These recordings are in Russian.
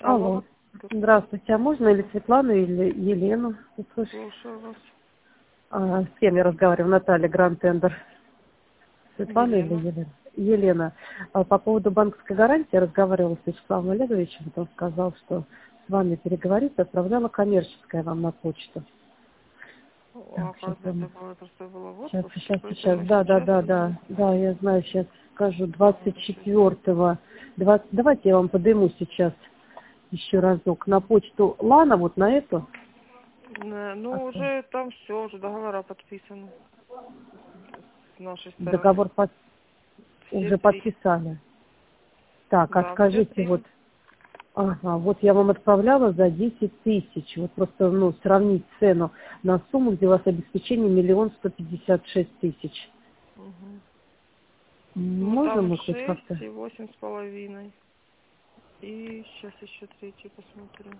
Алло. Алло. Здравствуйте. А можно или Светлану, или Елену услышать? Слушаю вас. С кем я разговариваю? Наталья Гранд-Тендер. Светлана или Елена. Елена? Елена. По поводу банковской гарантии я разговаривала с Вячеславом Олеговичем. Он сказал, что с вами переговорить, отправляла коммерческая вам на почту. А Так, сейчас когда это было? Просто была в сейчас, отпуске, сейчас. поэтому Да, да, сейчас да, не... да. Да, я знаю, сейчас скажу. Хорошо. 24-го. Давайте я вам подниму сейчас еще разок на почту Лана, вот на эту. Ну, уже там все, уже договора подписаны с нашей стороны. Договор Все уже три. подписали. Так, а Да, все скажите, три. вот, ага, вот я вам отправляла за 10 тысяч. Вот просто, сравнить цену на сумму, где у вас обеспечение 1 156 000. Угу. Ну, Можем там мы хоть как-то? 6 и 8,5. И сейчас еще третий посмотрю.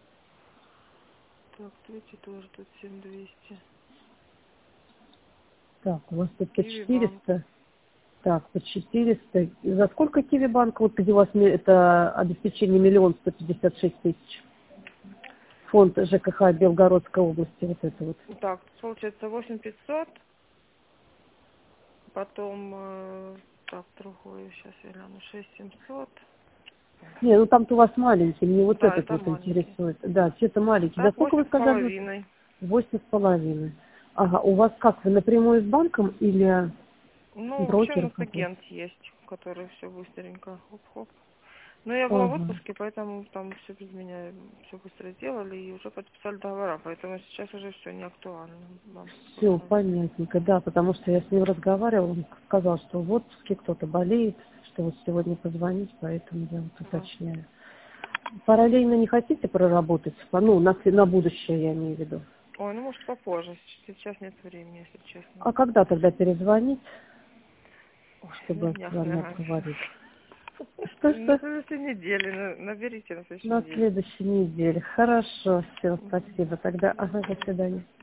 Так, третий тоже тут 7200. Так, у вас тут по Киви банк. 400. Так, по 400. И за сколько Киви банк, вот где у вас это обеспечение 1 156 000? Фонд ЖКХ Белгородской области, вот это вот. Так, получается 8500. Потом, так, другое, сейчас я гляну, 6700. Не, там-то у вас маленький, мне вот Да, этот это вот маленький. интересует. Да, это маленький. За Так, сколько вы восемь с сказали? половиной. 8,5. Ага, у вас как, вы напрямую с банком или Ну, вообще у брокер нас какой? агент есть, который все быстренько, хоп-хоп. Но я была в Ага. отпуске, поэтому там все без меня, все быстро сделали и уже подписали договора, поэтому сейчас уже все не актуально вам Все, пока. понятненько, да, потому что я с ним разговаривала, он сказал, что в отпуске кто-то болеет, что вот сегодня позвонить, поэтому я вот Ага. уточняю. Параллельно не хотите проработать? На будущее я имею в виду. Ой, ну может попозже, сейчас нет времени, если честно. А когда тогда перезвонить, Ой, на чтобы с днях, вами наверное. поговорить? На Что? следующей неделе, наберите на следующей На неделе. следующей неделе. Хорошо, все, спасибо. Тогда, ага, до свидания.